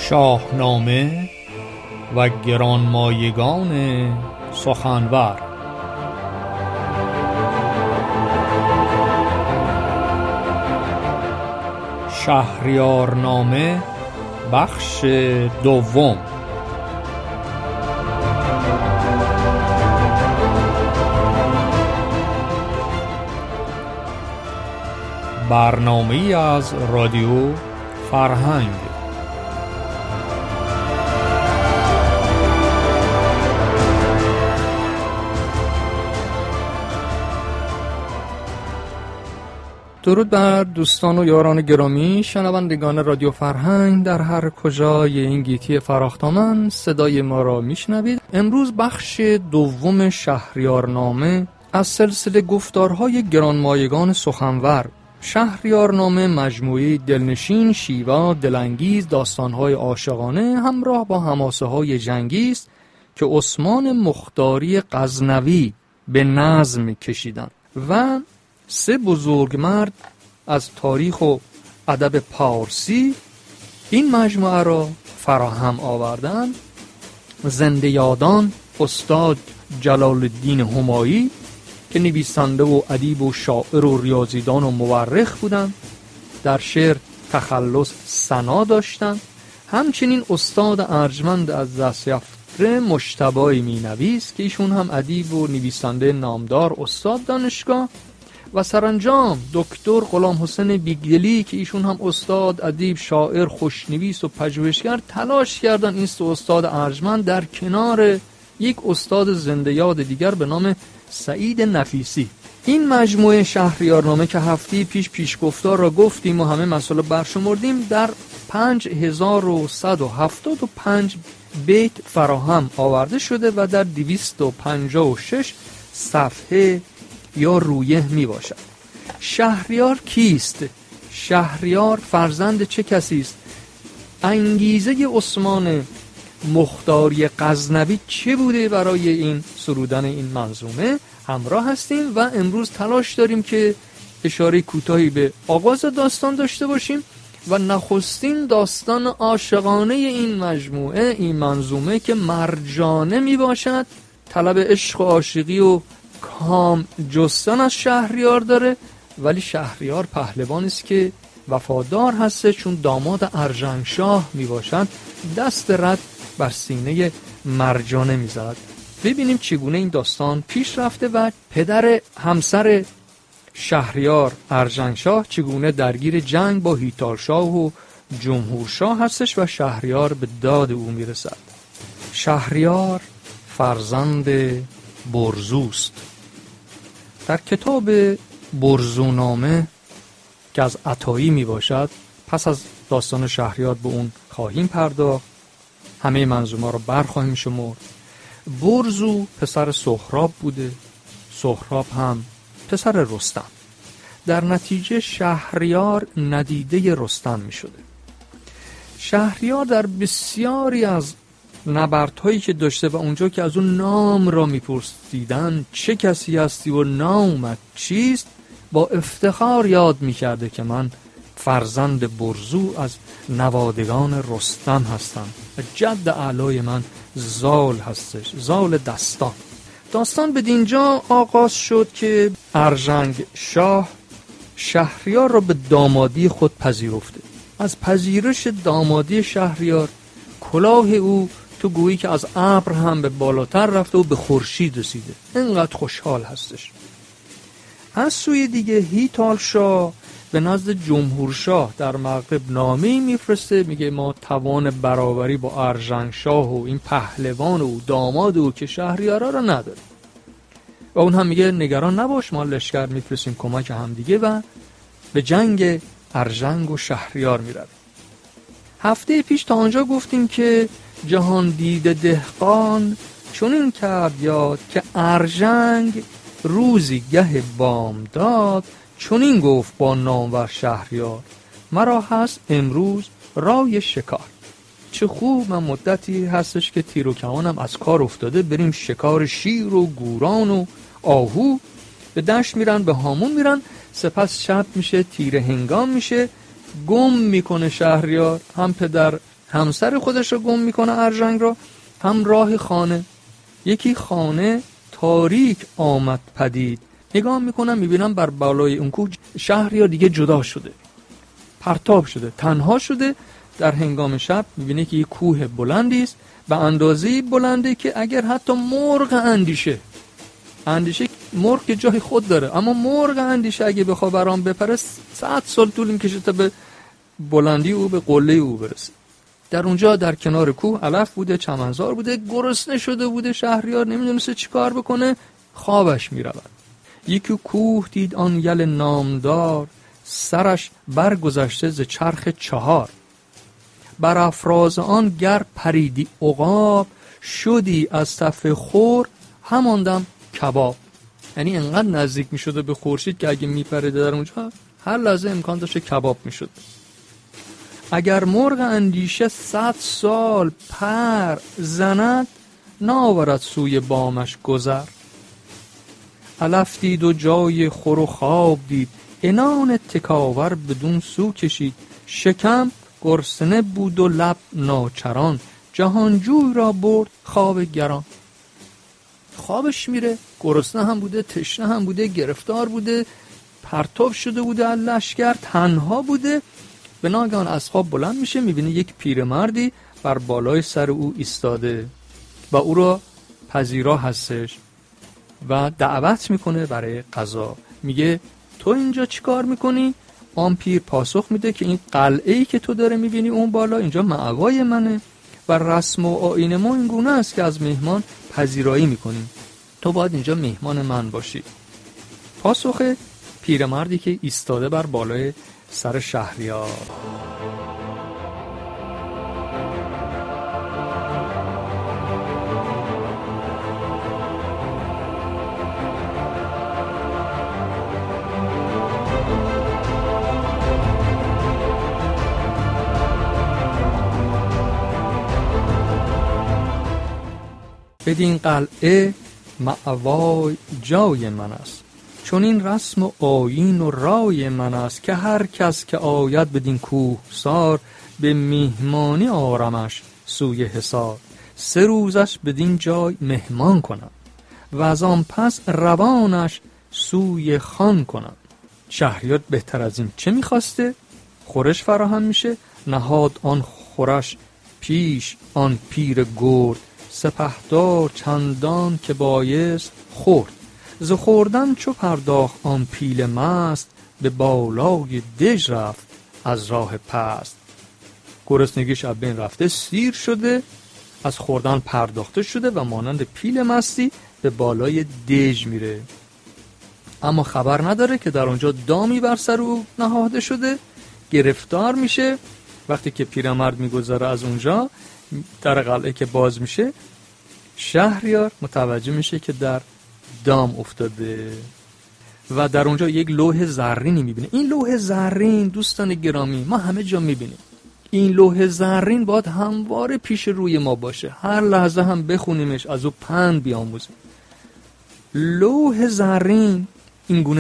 شاهنامه و گرانمایگان سخنور. شهریارنامه بخش دوم. برنامه‌ای از رادیو فرهنگ. درود بر دوستان و یاران گرامی شنوندگان رادیو فرهنگ در هر کجای این گیتی فراختامن صدای ما را میشنوید. امروز بخش دوم شهریارنامه از سلسله گفتارهای گرانمایگان سخنور. شهریارنامه مجموعه دلنشین، شیوا، دلانگیز، داستانهای عاشقانه همراه با حماسه‌های جنگی است که عثمان مختاری غزنوی به نظم کشیدند و سه بزرگمرد از تاریخ و ادب پارسی این مجموعه را فراهم آوردند. زنده یادان استاد جلال الدین همایی که نویسنده و ادیب و شاعر و ریاضیدان و مورخ بودند، در شعر تخلص ثنا داشتند. همچنین استاد ارجمند از دستیافته مجتبی مینویس که ایشون هم ادیب و نویسنده نامدار، استاد دانشگاه، و سرانجام دکتر غلام حسین بیگدلی که ایشون هم استاد، ادیب، شاعر، خوشنویس و پژوهشگر تلاش کردن این سه استاد ارجمند در کنار یک استاد زنده یاد دیگر به نام سعید نفیسی. این مجموعه شهریارنامه که هفته پیش گفتار را گفتیم و همه مسائل برشمردیم در 5175 بیت فراهم آورده شده و در 256 صفحه یا رویه می باشد. شهریار کیست؟ شهریار فرزند چه کسی است؟ انگیزه عثمان مختاری غزنوی چه بوده برای این سرودن این منظومه؟ همراه هستیم و امروز تلاش داریم که اشاره کوتاهی به آغاز داستان داشته باشیم و نخستین داستان عاشقانه این مجموعه، این منظومه که مرجانه می باشد، طلب عشق و عاشقی و کام جستن از شهریار داره، ولی شهریار پهلوانی است که وفادار هسته، چون داماد ارژنگشاه می باشد دست رد بر سینه مرجانه می زد. ببینیم چگونه این داستان پیش رفته و پدر همسر شهریار ارژنگشاه چگونه درگیر جنگ با هیتالشاه و جمهورشاه هستش و شهریار به داد او می رسد. شهریار فرزند برزوست. در کتاب برزونامه که از عطایی می باشد، پس از داستان شهریار به اون خواهیم پرداخت، همه منظومه رو برخواهیم شمرد. برزو پسر سهراب بوده، سهراب هم پسر رستم. در نتیجه شهریار ندیده رستم می شده. شهریار در بسیاری از نبردهایی که داشته و اونجا که از اون نام را میپرسیدن چه کسی هستی و نامت چیست، با افتخار یاد میکرده که من فرزند برزو از نوادگان رستم هستم و جد اعلای من زال هستش، زال دستان. داستان به دینجا آغاز شد که ارژنگ شاه شهریار را به دامادی خود پذیرفته. از پذیرش دامادی شهریار کلاه او تو گویی که از ابر هم به بالاتر رفته و به خورشید رسیده، اینقدر خوشحال هستش. از سوی دیگه هیتالشاه به نزد جمهورشاه در مغرب نامه‌ای میفرسته، میگه ما توان برابری با ارژنگشاه و این پهلوان و داماد او که شهریارا را نداره و اون هم میگه نگران نباش، ما لشکر میفرستیم کمک هم دیگه و به جنگ ارژنگ و شهریار میره. هفته پیش تا آنجا گفتیم که جهان دیده دهقان چنین کرد یاد که ارژنگ روزی گه بامداد، چنین گفت با نامور شهریار مرا هست امروز رای شکار. چه خوب، من مدتی هستش که تیر و کمانم از کار افتاده، بریم شکار شیر و گوران و آهو. به دشت میرن، به هامون میرن، سپس شب میشه، تیر هنگام میشه، گم میکنه شهریار هم پدر همسر خودش رو گم میکنه ارژنگ رو، هم راه خانه. یکی خانه تاریک آمد پدید، نگاه میکنم میبینم بر بالای اون کوه شهریار دیگه جدا شده، پرتاب شده، تنها شده. در هنگام شب میبینه که یه کوه بلندی است، به اندازه بلنده که اگر حتی مرغ اندیشه مرغ که جای خود داره، اما مرغ اندیشه اگه بخواد برام بپره 100 سال طول میکشه تا به بلندی او، به قله او برسه. در اونجا در کنار کوه علف بوده، چمنزار بوده، گرسنه شده بوده شهریار، نمیدونسته چی کار بکنه، خوابش میرود. یکی کوه دید آن یل نامدار، سرش برگذشته ز چرخ 4. بر افراز آن گر پریدی عقاب، شدی از تف خور هماندم کباب. یعنی انقدر نزدیک می شده به خورشید که اگه می پریده در اونجا هر لحظه امکان داشته کباب می شد. اگر مرغ اندیشه 100 سال پر زند، ناورد سوی بامش گذر. علف دید و جای خور و خواب دید، عنان تکاور بدون سو کشید. شکم گرسنه بود و لب ناچران، جهانجوی را برد خواب گران. خوابش میره، گرسنه هم بوده، تشنه هم بوده، گرفتار بوده، پرتاب شده بوده از لشکر، تنها بوده. به ناگهان از خواب بلند میشه، میبینه یک پیرمردی بر بالای سر او ایستاده و او را پذیرا هستش و دعوت میکنه برای غذا. میگه تو اینجا چی کار میکنی؟ آن پیر پاسخ میده که این قلعه‌ای که تو داره میبینی اون بالا، اینجا مأوای منه و رسم و آیین ما این گونه است که از مهمان پذیرایی میکنیم، تو باید اینجا مهمان من باشی. پاسخ پیرمردی که ایستاده بر بالای سر شهریار. بدین قلعه مأوای جای من است، چون این رسم و آیین و رای من است، که هر کس که آید بدین کوه سار، به میهمانی آرمش سوی حصار. 3 روزش بدین جای مهمان کنم، و از آن پس روانش سوی خان کنم. شهریار بهتر از این چه میخواسته؟ خورش فراهم میشه. نهاد آن خورش پیش آن پیر گرد، سپهدار چندان که بایست خورد. ز خوردن چو پرداخت آن پیل مست، به بالای دژ رفت از راه پست. گرسنگیش از بین رفته، سیر شده، از خوردن پرداخته شده و مانند پیل مستی به بالای دژ میره. اما خبر نداره که در اونجا دامی بر سر او نهاده شده، گرفتار میشه. وقتی که پیرمرد میگذره از اونجا، در قلعه که باز میشه، شهریار متوجه میشه که در دام افتاده و در اونجا یک لوح زرینی میبینه. این لوح زرین دوستان گرامی ما همه جا میبینیم. این لوح زرین باید همواره پیش روی ما باشه، هر لحظه هم بخونیمش، از او پند بیاموزیم. لوح زرین این گونه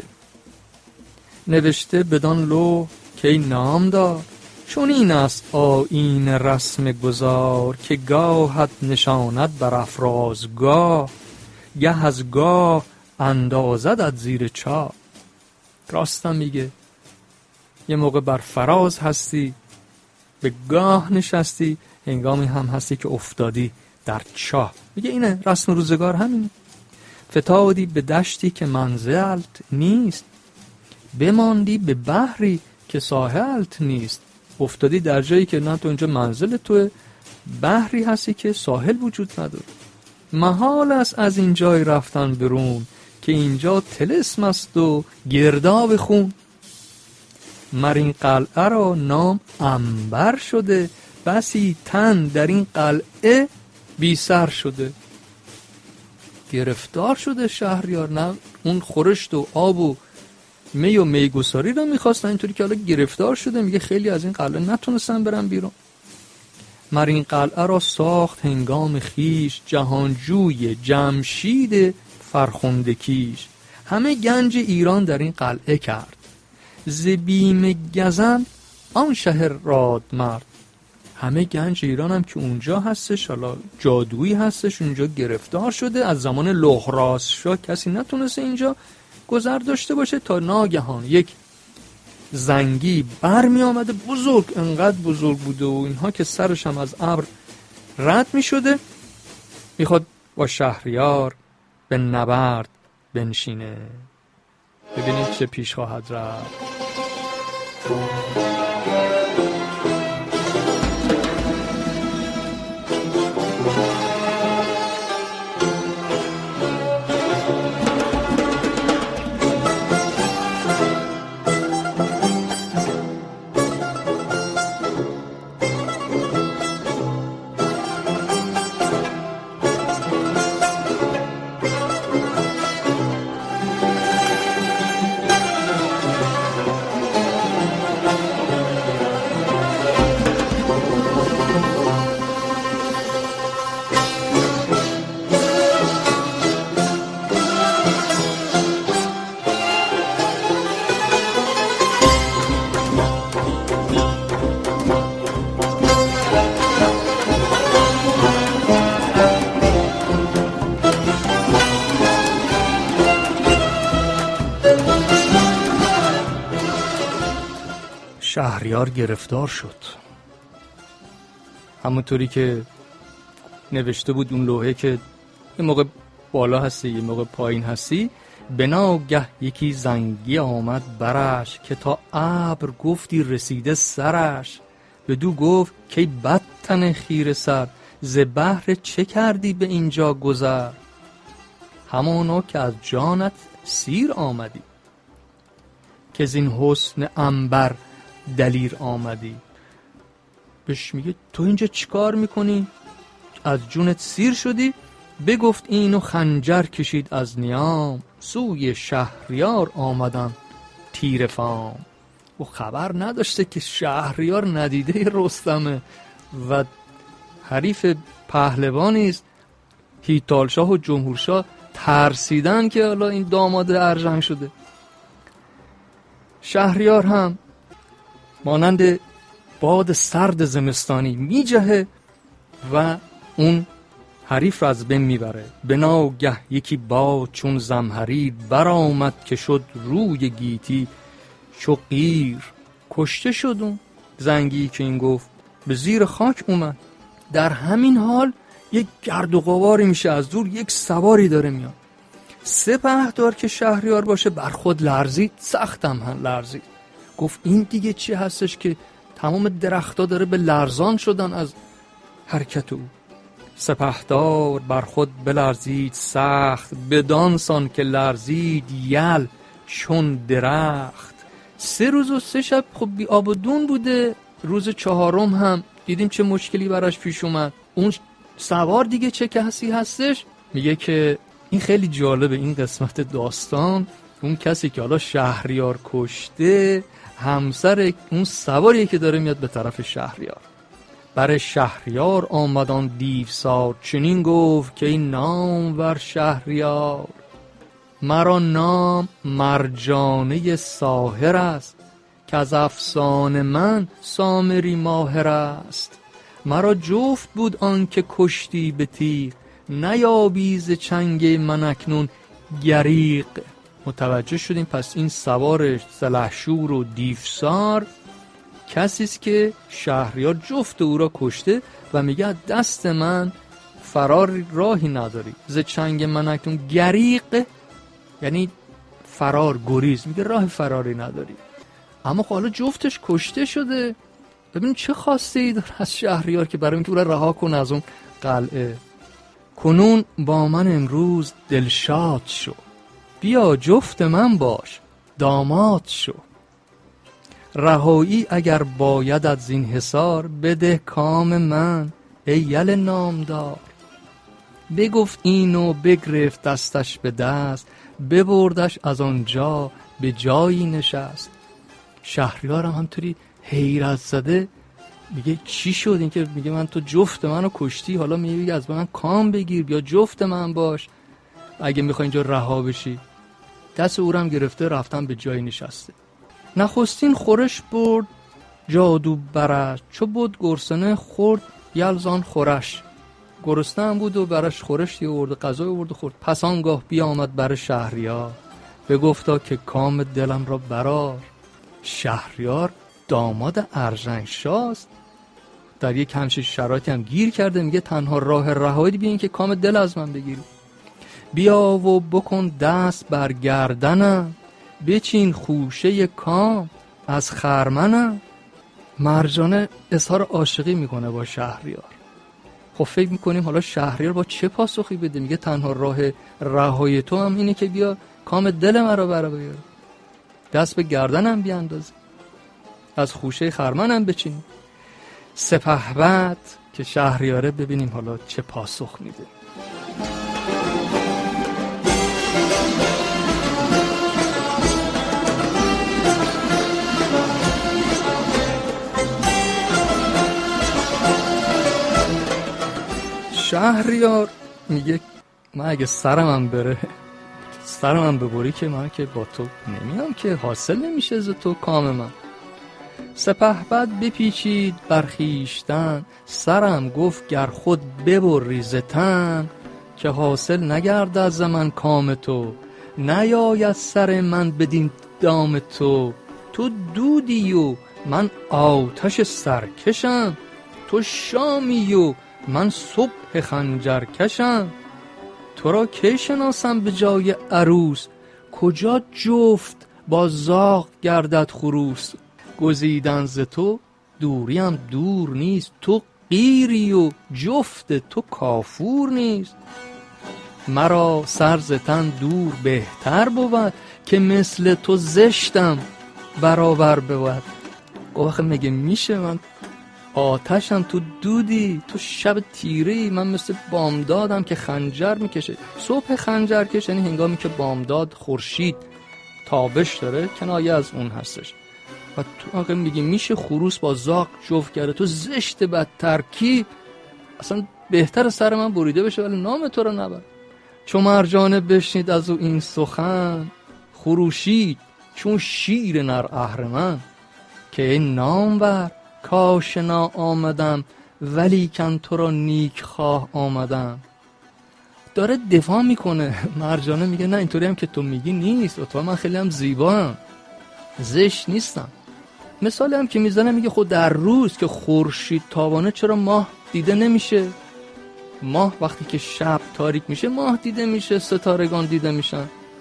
نوشته بدان لوح که این نام دار، چون این است آیین رسم گذار، که گاهت نشاند بر افرازگاه، گه از گاه اندازدت زیر چاه. راستم میگه یه موقع بر فراز هستی، به گاه نشستی، هنگامی هم هستی که افتادی در چاه. میگه اینه رسم روزگار، همینه. فتادی به دشتی که منزلت نیست، بماندی به بحری که ساحلت نیست. افتادی در جایی که نه تو اینجا منزل توه، بحری هستی که ساحل وجود نداره. محال است از این جای رفتن برون، که اینجا طلسم است و گرداب خون. مر این قلعه را نام عنبر شده، بسی تن در این قلعه بی سر شده. گرفتار شده شهریار، نه اون خورشت و آب و می و میگساری را میخواستن، اینطوری که حالا گرفتار شده. میگه خیلی از این قلعه نتونستن برن بیرون. مر این قلعه را ساخت هنگام خیش، جهانجوی جمشید فرخنده کیش. همه گنج ایران در این قلعه کرد، ز بیم گزند آن شهر راد مرد. همه گنج ایران هم که اونجا هستش، حالا جادویی هستش اونجا گرفتار شده. از زمان لهراسشاه کسی نتونسته اینجا گذر داشته باشه تا ناگهان یک زنگی برمی آمده بزرگ، انقدر بزرگ بوده و اینها که سرش هم از ابر رد می شده، میخواد با شهریار به نبرد بنشینه. ببینید چه پیش خواهد رفت. شهریار گرفتار شد، همونطوری که نوشته بود اون لوحه که یه موقع بالا هستی یه موقع پایین هستی. به ناگه یکی زنگی آمد برش، که تا ابر گفتی رسیده سرش. بدو گفت که بدتن خیره سر، ز بهر چه کردی به اینجا گذر. همانا که از جانت سیر آمدی، که زین حسن عنبر دلیر آمدی. بهش میگه تو اینجا چیکار میکنی؟ از جونت سیر شدی؟ بگفت اینو خنجر کشید از نیام، سوی شهریار آمدن تیر فام. و خبر نداشته که شهریار ندیده رستمه و حریف پهلوانیست. هیتالشاه و جمهورشاه ترسیدن که حالا این داماد ارژنگ شده. شهریار هم مانند باد سرد زمستانی میجهه و اون حریف را از بین میبره. به ناگه یکی باد چون زمهریر، برآمد که شد روی گیتی چو قیر. کشته شد اون زنگی که این گفت، به زیر خاک اومد. در همین حال یک گرد و غباری میشه، از دور یک سواری داره میاد. سپهدار که شهریار باشه بر خود لرزید، سختم هم لرزید. گفت این دیگه چی هستش که تمام درخت‌ها داره به لرزان شدن از حرکت او. سپهدار بر خود بلرزید سخت، بدانسان که لرزید یل چون درخت. 3 روز و 3 شب خب بی آب و دون بوده. روز 4م هم دیدیم چه مشکلی براش پیش اومد. اون سوار دیگه چه کسی هستش؟ میگه که این خیلی جالبه این قسمت داستان. اون کسی که حالا شهریار کشته همسر اون سواریه که داره میاد به طرف شهریار. بر شهریار آمدان دیوسار، چنین گفت که این نامور شهریار. مرا نام مرجانه ساحر است، که از افسان من سامری ماهر است. مرا جفت بود آن که کشتی به تیغ، نیابی ز چنگ من اکنون گریق. متوجه شدیم پس این سوار سلحشور و دیوسار کسیست که شهریار جفت او را کشته و میگه دست من فرار راهی نداری. ز چنگ من اکنون گریق یعنی فرار، گریز. میگه راه فراری نداری. اما حالا جفتش کشته شده. ببین چه خواسته ای داره از شهریار که برای اینکه او را رها کنه از اون قلعه. کنون با من امروز دلشاد شو، بیا جفت من باش داماد شو. رهایی اگر باید از زین حصار، بده کام من ای یل نامدار. بگفت اینو بگرفت دستش به دست، ببردش از آنجا به جایی نشست. شهریار هم همطوری حیرت زده میگه چی شد؟ این که میگه من تو جفت منو کشتی، حالا میگه از من کام بگیر، بیا جفت من باش اگه میخوای اینجا رها بشی. دست او رو هم گرفته رفتن به جایی نشسته. نخستین خورش برد جادو برش، چو بود گرسنه خورد یلزان خورش. گرسنه هم بود و برش خورشی آورد، غذای آورد و خورد. پس آنگاه بیامد بر شهریار، بگفتا که کام دلم را برار. شهریار داماد ارژنگشاست، در یک همچین شرایطی هم گیر کرده، میگه تنها راه رهایی بیا این که کام دل از من بگیری. بیا و بکن دست بر گردنم، بچین خوشه کام از خرمنم. مرجانه اظهار عاشقی میکنه با شهریار. خب فکر میکنیم حالا شهریار با چه پاسخی بده؟ میگه تنها راه رهایی تو هم اینه که بیا کام دل مرا برا بیار، دست به گردنم بیانداز، از خوشه خرمنم بچین. سپهبد که شهریاره، ببینیم حالا چه پاسخ میده. شهریار میگه من اگه سرمم بره، سرمم ببری که من که با تو نمیام، که حاصل نمیشه از تو کام من. سپهبد بپیچید برخیشتن، سرم گفت گر خود ببری ز تن. که حاصل نگرد از من کام تو، نیاید سر من بدین دام تو. تو دودی و من آتش سرکشم، تو شامی و من صبح خنجرکشم. تو را کی شناسم به جای عروس، کجا جفت با زاغ گردد خروس. گزیدن ز تو دوریم دور نیست، تو قیری و جفت تو کافور نیست. مرا سر ز تن دور بهتر بود، که مثل تو زشتم برابر بود. آخه میگه میشه من آتشم، تو دودی، تو شب تیری، من مثل بامدادم که خنجر میکشه. صبح خنجرکش یعنی هنگامی که بامداد خورشید تابش داره، کنایه از اون هستش. و تو آقا میگی میشه خروس با زاغ جفت کرده، تو زشت بد ترکیب، اصلا بهتر سر من بریده بشه ولی نام تو رو نبر. چون مرجانه بشنید از او این سخن، خروشید چون شیر نر اهرمن. که این نام بر کاشنا آمدم، ولی کن تو را نیک خواه آمدم. داره دفاع میکنه. مرجانه میگه نه اینطوری هم که تو میگی نیست، اتفاقا من خیلی هم زیبام، زشت نیستم. مثالی هم که میزنه میگه خود در روز که خورشید تابانه چرا ماه دیده نمیشه؟ ماه وقتی که شب تاریک میشه ماه دیده میشه، ستارگان دیده میشن.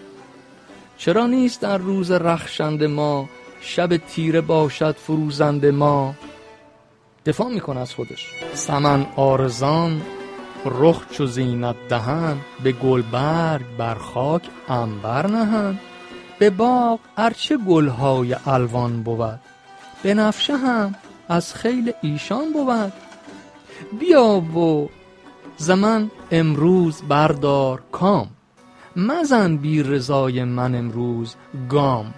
چرا نیست در روز رخشند ما، شب تیره باشد فروزند ما. دفاع میکنه از خودش. سمن آرزان رخ چو زینت دهن، به گلبرگ بر خاک عنبر نهن. به باغ ارچه گلهای الوان بود، بنفشه هم از خیل ایشان بود. بیا و زمن امروز بردار کام، مزن بی رضای من امروز گام.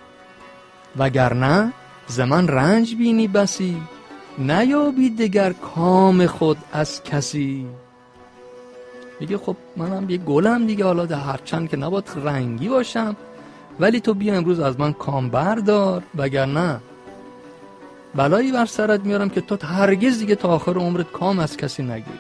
وگرنه زمن رنج بینی بسی، نیابی دگر کام خود از کسی. میگه خب منم یه گلم دیگه، حالا ده هرچند که نباید رنگی باشم، ولی تو بیا امروز از من کام بردار، وگرنه بلایی بر سرت میارم که تو هرگز دیگه تا آخر عمرت کام از کسی نگیری.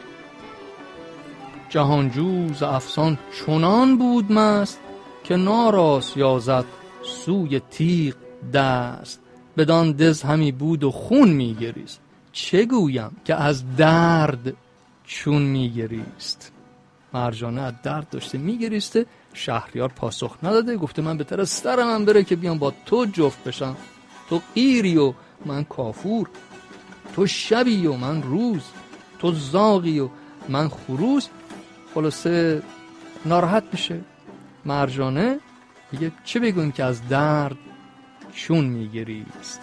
جهانجو ز افسان چنان بود مست، که ناراست یازد سوی تیغ دست. بدان دز همی بود و خون میگریست، چه گویم که از درد چون میگریست. مرجانه از درد داشته میگریسته. شهریار پاسخ نداده، گفته من بهتر از سر من بره که بیام با تو جفت بشم. تو قیری و من کافور، تو شبی و من روز، تو زاغی و من خروس. خلاصه ناراحت میشه. مرجانه میگه چه بگویم که از درد چون میگریست.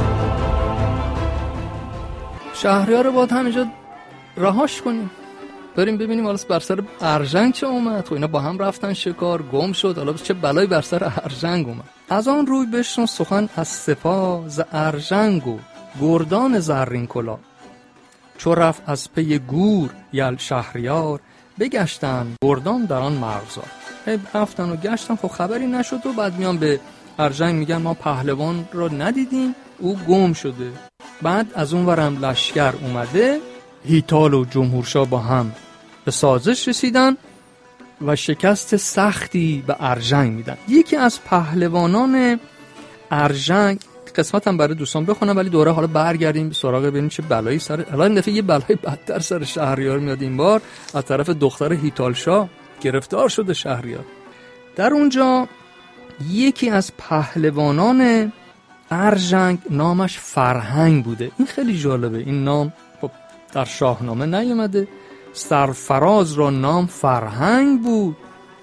شهریار رو باید همینجا رهاش کنیم. بریم ببینیم حالا بر سر ارژنگ چه اومد. خب اینا با هم رفتن شکار، گم شد، حالا چه بلایی بر سر ارژنگ اومد. از آن روی بشنو سخن از سپاه، ز ارژنگ و گردان زرین کلاه. چو رفت از پی گور یل شهریار، بگشتن گردان در آن مرغزار. رفتن و گشتن، خب خبری نشد و بعد میان به ارژنگ میگن ما پهلوان رو ندیدیم، او گم شده. بعد از اون ورم لشکر اومده، هیتال و جمهورشاه با هم به سازش رسیدن و شکست سختی به ارژنگ میدن. یکی از پهلوانان ارژنگ، قسمت هم برای دوستان بخونم ولی دوره حالا برگردیم به سراغ ببینیم چه بلایی سر، حالا این دفعه یه بلای بدتر سر شهریار میاد. این بار از طرف دختر هیتال شاه گرفتار شده شهریار. در اونجا یکی از پهلوانان ارژنگ نامش فرهنگ بوده. این خیلی جالبه، این نام در شاهنامه نیامده. سرفراز را نام فرهنگ بود،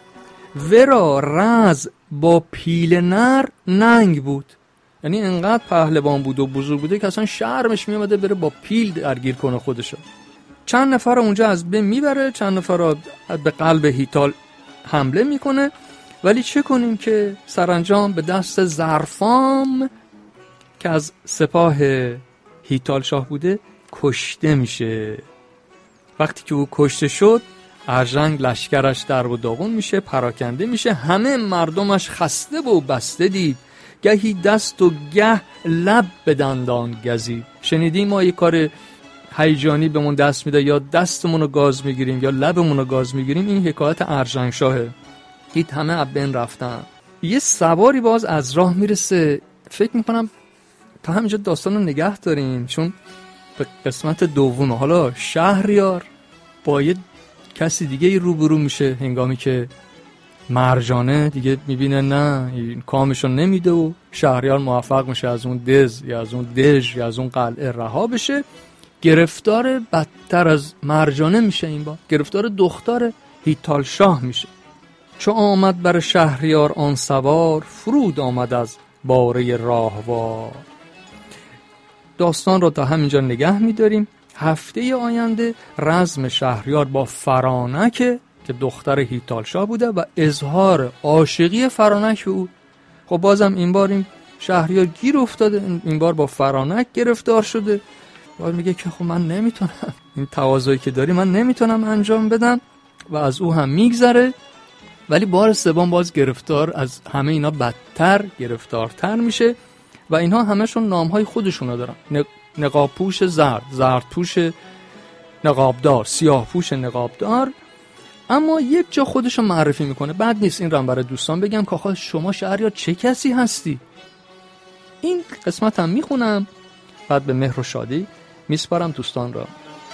ورا رز با پیل نر ننگ بود. یعنی انقدر پهلوان بود و بزرگ بوده که اصلا شرمش میامده بره با پیل درگیر کنه خودشو. چند نفر اونجا از بین میبره، چند نفر به قلب هیتال حمله میکنه، ولی چه کنیم که سرانجام به دست ظرفام که از سپاه هیتال شاه بوده کشته میشه. وقتی که او کشته شد، ارژنگ لشکرش در و داغون میشه، پراکنده میشه. همه مردمش خسته و بسته دید، گهی دست و گه لب به دندان گزید. شنیدیم ما یک کار هیجانی بهمون دست میده، یا دستمون رو گاز میگیریم یا لبمون رو گاز میگیریم. این حکایت ارژنگ شاهه. دید همه از بین رفتن. یه سواری باز از راه میرسه. فکر میکنم تا همینجا داستان رو نگه داریم، چون به قسمت دوم حالا شهریار با یه کسی دیگه روبرو میشه هنگامی که مرجانه دیگه میبینه نه این کامشو نمیده و شهریار موفق میشه از اون دز یا از اون دژ یا از اون قلعه رها بشه. گرفتار بدتر از مرجانه میشه، این بار گرفتار دختر هیتال شاه میشه. چو آمد بر شهریار آن سوار، فرود آمد از باره راهوار. داستان رو تا همینجا نگه میداریم. هفته آینده رزم شهریار با فرانک که دختر هیتال شاه بوده و اظهار عاشقی فرانک به او. خب بازم این بار این شهریار گیر افتاده، این بار با فرانک گرفتار شده. باید میگه که خب من نمیتونم این تواضعی که داری من نمیتونم انجام بدم و از او هم میگذره. ولی بار سوم باز گرفتار، از همه اینا بدتر گرفتارتر میشه و اینها همشون نامهای خودشونو دارن. نقابپوش زرد، زردپوش نقابدار، سیاهپوش نقابدار. اما یک جا خودشو معرفی میکنه. بعد نیست این رو برای دوستان بگم که آخه شما شهریار چه کسی هستی. این قسمت هم میخونم، بعد به مهر و شادی میسپارم دوستان را.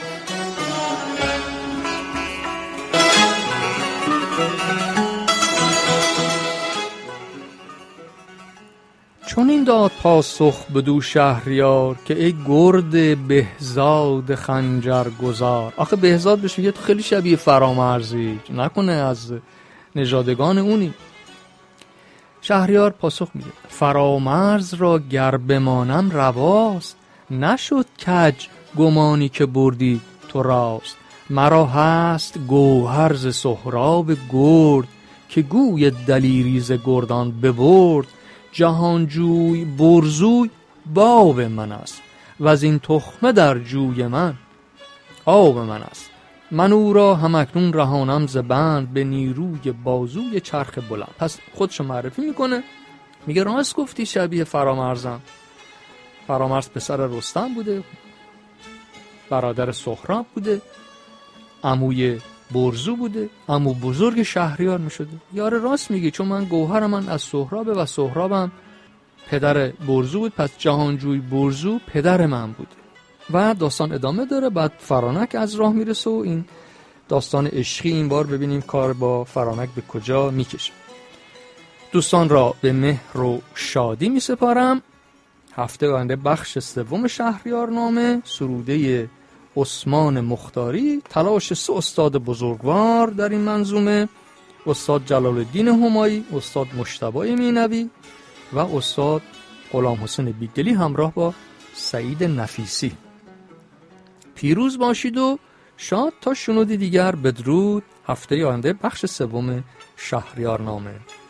چون این داد پاسخ بدو شهریار، که ای گرد بهزاد خنجر گذار. آخه بهزاد بهش میگه تو خیلی شبیه فرامرزی، نکنه از نژادگان اونی. شهریار پاسخ میده فرامرز را گر بمانم رواست، نشد کج گمانی که بردی تو راست. مرا هست گوهر ز سهراب گرد، که گوی دلیریز گردان ببرد. جهانجوی برزوی باب من است، و از این تخمه در جوی من آب من است. من او را همکنون رهانم ز بند، به نیروی بازوی چرخ بلند. پس خودشو معرفی میکنه، میگه راست گفتی شبیه فرامرزم. فرامرز پسر رستم بوده، برادر سهراب بوده، عموی برزو بوده، عمو بزرگ شهریار میشده. یاره راست میگی، چون من گوهر من از سهرابه و سهرابم پدر برزو بود، پس جهانجوی برزو پدر من بود. و داستان ادامه داره. بعد فرانک از راه میرسه و این داستان عشقی این بار ببینیم کار با فرانک به کجا میکشه. دوستان را به مهر و شادی میسپارم. هفته آینده بخش سوم شهریارنامه، سروده عثمان مختاری، تلاش 3 استاد بزرگوار در این منظومه: استاد جلال الدین همایی، استاد مجتبی مینوی و استاد غلام حسین بیگلی همراه با سعید نفیسی. پیروز باشید و شاد تا شنودی دیگر، بدرود. هفته آینده بخش سوم شهریارنامه.